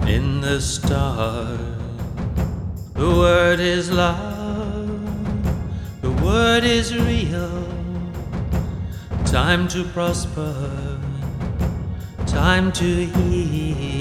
in the stars. The word is love, the word is real. Time to prosper, time to heal.